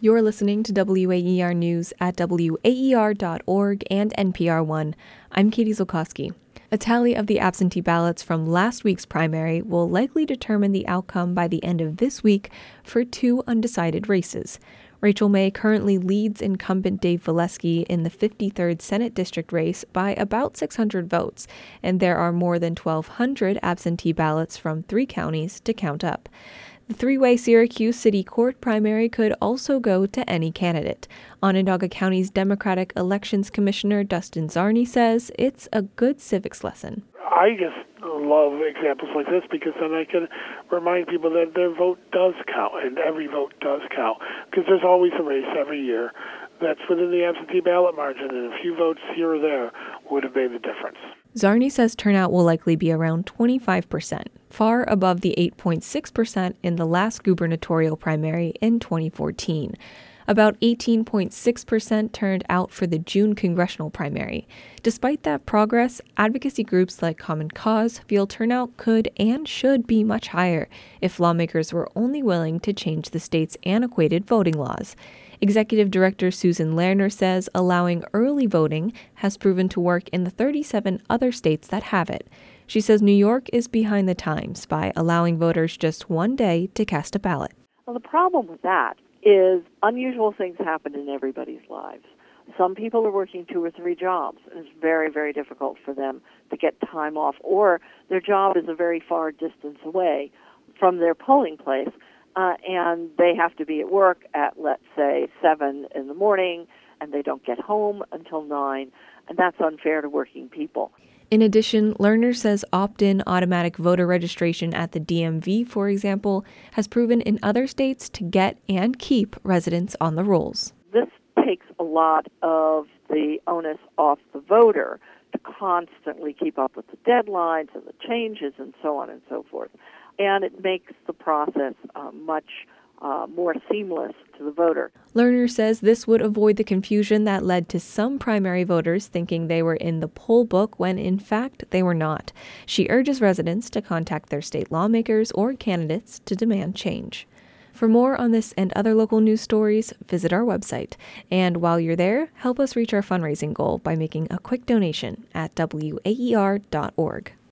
You're listening to WAER News at WAER.org and NPR One. I'm Katie Zulkowski. A tally of the absentee ballots from last week's primary will likely determine the outcome by the end of this week for two undecided races. Rachel May currently leads incumbent Dave Valesky in the 53rd Senate District race by about 600 votes, and there are more than 1,200 absentee ballots from 3 counties to count up. The three-way Syracuse City Court primary could also go to any candidate. Onondaga County's Democratic Elections Commissioner Dustin Czarny says it's a good civics lesson. I just love examples like this because then I can remind people that their vote does count, and every vote does count, because there's always a race every year that's within the absentee ballot margin, and a few votes here or there would have made the difference. Czarny says turnout will likely be around 25%, far above the 8.6% in the last gubernatorial primary in 2014. About 18.6% turned out for the June congressional primary. Despite that progress, advocacy groups like Common Cause feel turnout could and should be much higher if lawmakers were only willing to change the state's antiquated voting laws. Executive Director Susan Lerner says allowing early voting has proven to work in the 37 other states that have it. She says New York is behind the times by allowing voters just one day to cast a ballot. Well, the problem with that is unusual things happen in everybody's lives. Some people are working 2 or 3 jobs, and it's very, very difficult for them to get time off, or their job is a very far distance away from their polling place, and they have to be at work at, let's say, 7 in the morning, and they don't get home until 9, and that's unfair to working people. In addition, Lerner says opt-in automatic voter registration at the DMV, for example, has proven in other states to get and keep residents on the rolls. This takes a lot of the onus off the voter to constantly keep up with the deadlines and the changes and so on and so forth. And it makes the process much more seamless to the voter. Lerner says this would avoid the confusion that led to some primary voters thinking they were in the poll book when in fact they were not. She urges residents to contact their state lawmakers or candidates to demand change. For more on this and other local news stories, visit our website. And while you're there, help us reach our fundraising goal by making a quick donation at WAER.org.